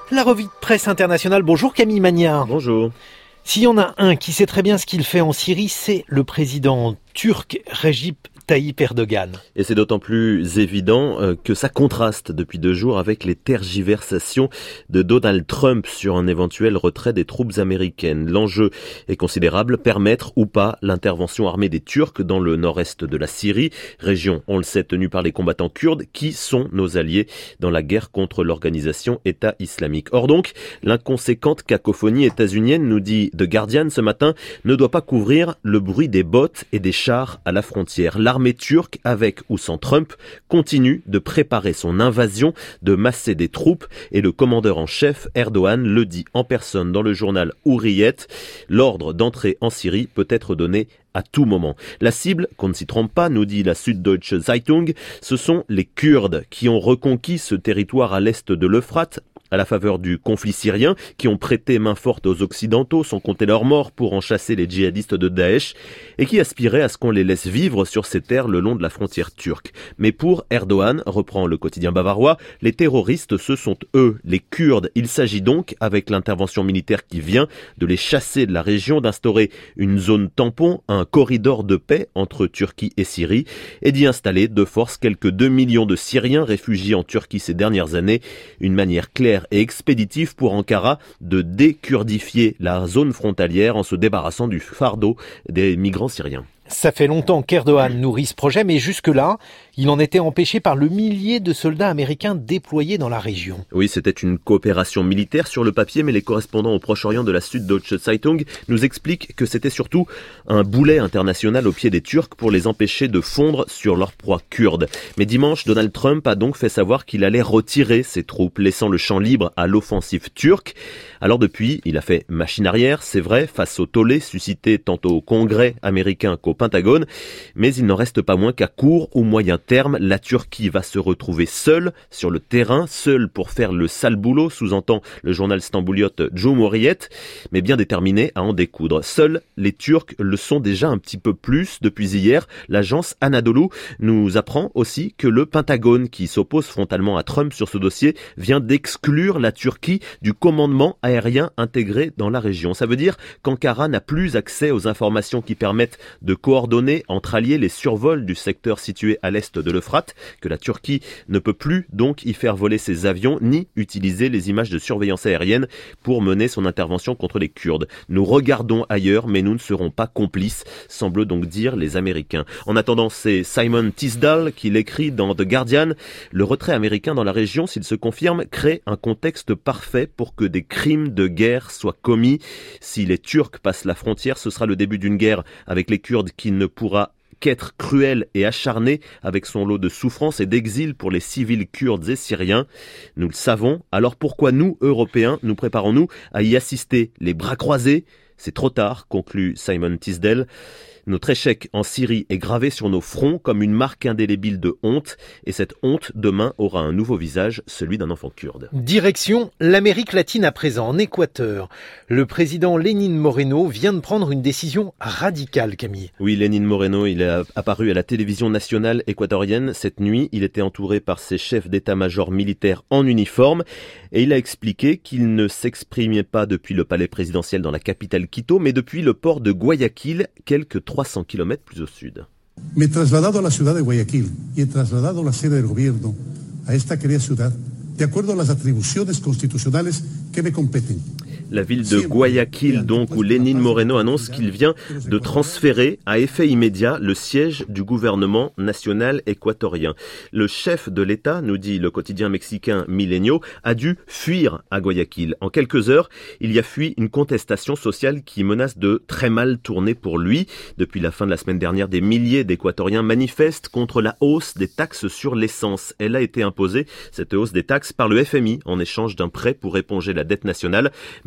La revue de presse internationale. Bonjour Camille Magnard. Bonjour. S'il y en a un qui sait très bien ce qu'il fait en Syrie, c'est le président turc Recep Tayyip Erdogan. Et c'est d'autant plus évident que ça contraste depuis 2 jours avec les tergiversations de Donald Trump sur un éventuel retrait des troupes américaines. L'enjeu est considérable, permettre ou pas l'intervention armée des Turcs dans le nord-est de la Syrie, région, on le sait, tenue par les combattants kurdes qui sont nos alliés dans la guerre contre l'organisation État islamique. Or donc, l'inconséquente cacophonie états-unienne, nous dit The Guardian ce matin, ne doit pas couvrir le bruit des bottes et des chars à la frontière. L'armée turque, avec ou sans Trump, continue de préparer son invasion, de masser des troupes, et le commandeur en chef, Erdogan, le dit en personne dans le journal Hurriyet. L'ordre d'entrer en Syrie peut être donné à tout moment. La cible, qu'on ne s'y trompe pas, nous dit la Süddeutsche Zeitung, ce sont les Kurdes qui ont reconquis ce territoire à l'est de l'Euphrate, à la faveur du conflit syrien, qui ont prêté main forte aux Occidentaux, sans compter leurs morts pour en chasser les djihadistes de Daesh, et qui aspiraient à ce qu'on les laisse vivre sur ces terres le long de la frontière turque. Mais pour Erdogan, reprend le quotidien bavarois, les terroristes, ce sont eux, les Kurdes. Il s'agit donc, avec l'intervention militaire qui vient, de les chasser de la région, d'instaurer une zone tampon, un corridor de paix entre Turquie et Syrie, et d'y installer de force quelques 2 millions de Syriens réfugiés en Turquie ces dernières années, une manière claire et expéditif pour Ankara de dékurdifier la zone frontalière en se débarrassant du fardeau des migrants syriens. Ça fait longtemps qu'Erdogan nourrit ce projet, mais jusque-là, il en était empêché par le millier de soldats américains déployés dans la région. Oui, c'était une coopération militaire sur le papier, mais les correspondants au Proche-Orient de la Süddeutsche Zeitung nous expliquent que c'était surtout un boulet international au pied des Turcs pour les empêcher de fondre sur leur proie kurde. Mais dimanche, Donald Trump a donc fait savoir qu'il allait retirer ses troupes, laissant le champ libre à l'offensive turque. Alors depuis, il a fait machine arrière, c'est vrai, face au tollé suscité tant au Congrès américain qu'au Pentagone, mais il n'en reste pas moins qu'à court ou moyen terme, la Turquie va se retrouver seule sur le terrain, seule pour faire le sale boulot, sous-entend le journal stambouliote Cumhuriyet, mais bien déterminée à en découdre. Seuls les Turcs le sont déjà un petit peu plus depuis hier. L'agence Anadolu nous apprend aussi que le Pentagone, qui s'oppose frontalement à Trump sur ce dossier, vient d'exclure la Turquie du commandement aérien intégré dans la région. Ça veut dire qu'Ankara n'a plus accès aux informations qui permettent de coordonner entre alliés les survols du secteur situé à l'est de l'Euphrate, que la Turquie ne peut plus donc y faire voler ses avions ni utiliser les images de surveillance aérienne pour mener son intervention contre les Kurdes. Nous regardons ailleurs, mais nous ne serons pas complices, semblent donc dire les Américains. En attendant, c'est Simon Tisdall qui l'écrit dans The Guardian. Le retrait américain dans la région, s'il se confirme, crée un contexte parfait pour que des crimes de guerre soient commis. Si les Turcs passent la frontière, ce sera le début d'une guerre avec les Kurdes qui ne pourra qu'être cruel et acharné, avec son lot de souffrance et d'exil pour les civils kurdes et syriens. Nous le savons, alors pourquoi nous, Européens, nous préparons-nous à y assister les bras croisés ? C'est trop tard, conclut Simon Tisdale. Notre échec en Syrie est gravé sur nos fronts comme une marque indélébile de honte, et cette honte, demain, aura un nouveau visage, celui d'un enfant kurde. Direction l'Amérique latine à présent, en Équateur. Le président Lénin Moreno vient de prendre une décision radicale, Camille. Oui, Lénin Moreno, il est apparu à la télévision nationale équatorienne cette nuit. Il était entouré par ses chefs d'état-major militaires en uniforme, et il a expliqué qu'il ne s'exprimait pas depuis le palais présidentiel dans la capitale Quito, mais depuis le port de Guayaquil, quelques 300 km plus au sud. Me he trasladado a la ciudad de Guayaquil y he trasladado la sede del gobierno a esta querida ciudad de acuerdo a las atribuciones constitucionales que me competen. La ville de Guayaquil, donc, où Lénin Moreno annonce qu'il vient de transférer à effet immédiat le siège du gouvernement national équatorien. Le chef de l'État, nous dit le quotidien mexicain Milenio, a dû fuir à Guayaquil. En quelques heures, il y a fui une contestation sociale qui menace de très mal tourner pour lui. Depuis la fin de la semaine dernière, des milliers d'Équatoriens manifestent contre la hausse des taxes sur l'essence. Elle a été imposée, cette hausse des taxes, par le FMI en échange d'un prêt pour éponger la dette nationale. Mais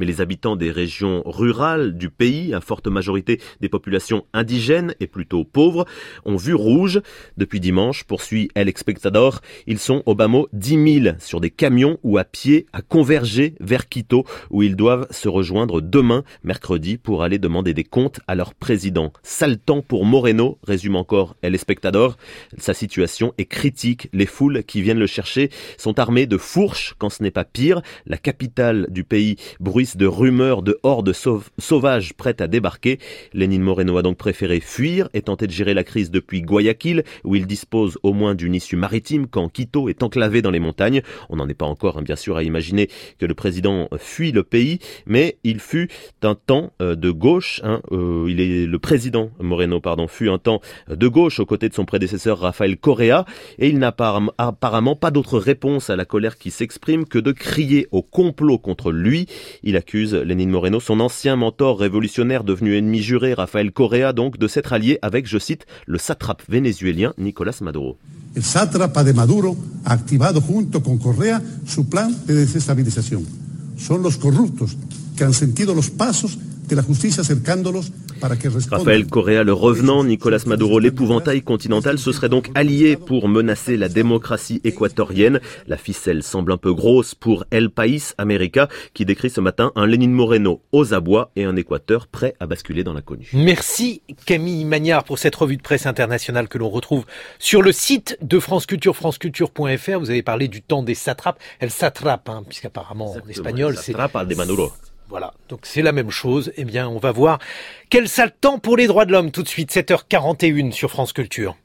les habitants des régions rurales du pays, à forte majorité des populations indigènes et plutôt pauvres, ont vu rouge. Depuis dimanche, poursuit El Espectador, ils sont au bas mot 10 000 sur des camions ou à pied à converger vers Quito, où ils doivent se rejoindre demain, mercredi, pour aller demander des comptes à leur président. Sale temps pour Moreno, résume encore El Espectador. Sa situation est critique. Les foules qui viennent le chercher sont armées de fourches, quand ce n'est pas pire. La capitale du pays bruisse de rumeurs de hordes sauvages prêtes à débarquer. Lénine Moreno a donc préféré fuir et tenter de gérer la crise depuis Guayaquil, où il dispose au moins d'une issue maritime quand Quito est enclavé dans les montagnes. On n'en est pas encore, bien sûr, à imaginer que le président fuit le pays, mais il fut un temps de gauche. Le président Moreno, fut un temps de gauche aux côtés de son prédécesseur Rafael Correa, et il n'a apparemment pas d'autre réponse à la colère qui s'exprime que de crier au complot contre lui. Il accuse Lénine Moreno, son ancien mentor révolutionnaire devenu ennemi juré, Rafael Correa, donc, de s'être allié avec, je cite, le satrape vénézuélien Nicolás Maduro. El sátrapa de Maduro ha activado junto con Correa su plan de desestabilización. Son los corruptos que han sentido los pasos de la justicia acercándolos. Rafael Correa, le revenant, Nicolás Maduro, l'épouvantail continental, se serait donc allié pour menacer la démocratie équatorienne. La ficelle semble un peu grosse pour El País América, qui décrit ce matin un Lénine Moreno aux abois et un Équateur prêt à basculer dans l'inconnu. Merci Camille Magnard pour cette revue de presse internationale que l'on retrouve sur le site de France Culture, franceculture.fr. Vous avez parlé du temps des satrapes. El satrape, puisqu'apparemment en espagnol c'est... Satrape de Maduro. Voilà, donc c'est la même chose. Eh bien, on va voir quel sale temps pour les droits de l'homme tout de suite, 7h41 sur France Culture.